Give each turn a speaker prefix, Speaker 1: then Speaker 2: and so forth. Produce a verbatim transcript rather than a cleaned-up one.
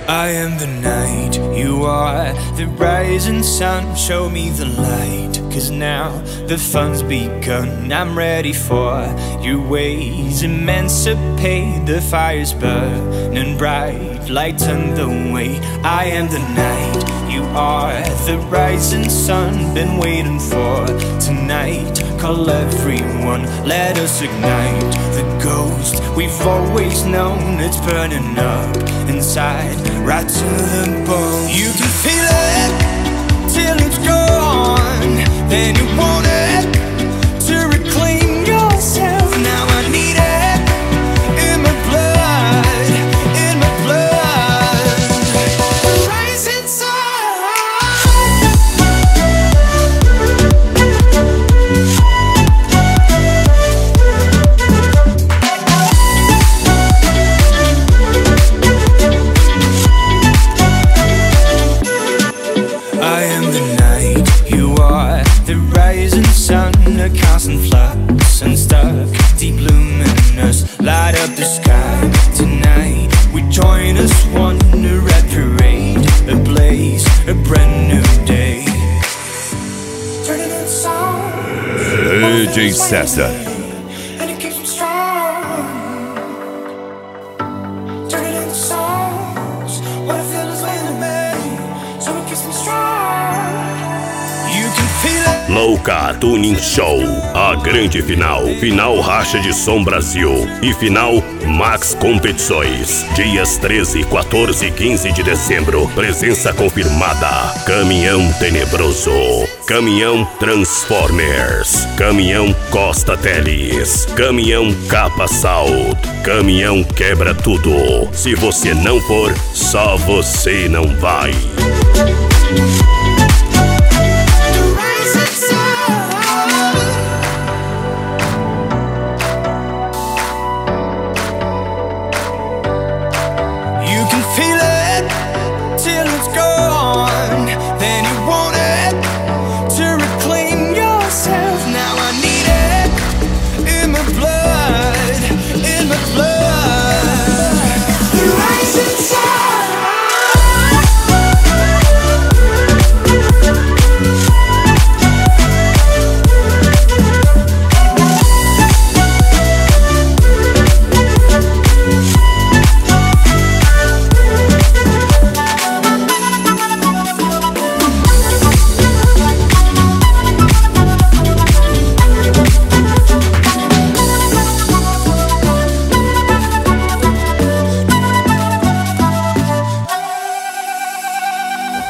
Speaker 1: I am the night, you are the rising sun. Show me the light, cause now the fun's begun. I'm ready for your ways, emancipate. The fire's burning bright, lighten the way. I am the night, you are the rising sun. Been waiting for tonight, call everyone, let us ignite the ghost we've always known. It's burning up inside, right to the bone. You can feel it till it's gone, then you want it to reclaim yourself. Now I need it in my blood, in my blood. The rising sun. I am the night, you are the rising sun. A constant flux and stuck, deep luminous. Light up the sky tonight. We join as one, a red parade, a blaze, a brand new day. Turning in song,
Speaker 2: D J César.
Speaker 1: and it keeps me strong. Turning into songs, what I feel is within me, so it keeps me strong. You can feel it.
Speaker 3: Louca Tuning Show, a grande final, final Racha de Som Brasil e final Max Competições, dias treze, quatorze e quinze de dezembro, presença confirmada, Caminhão Tenebroso, Caminhão Transformers, Caminhão Costa Teles, Caminhão Capa Salt, Caminhão Quebra Tudo. Se você não for, só você não vai.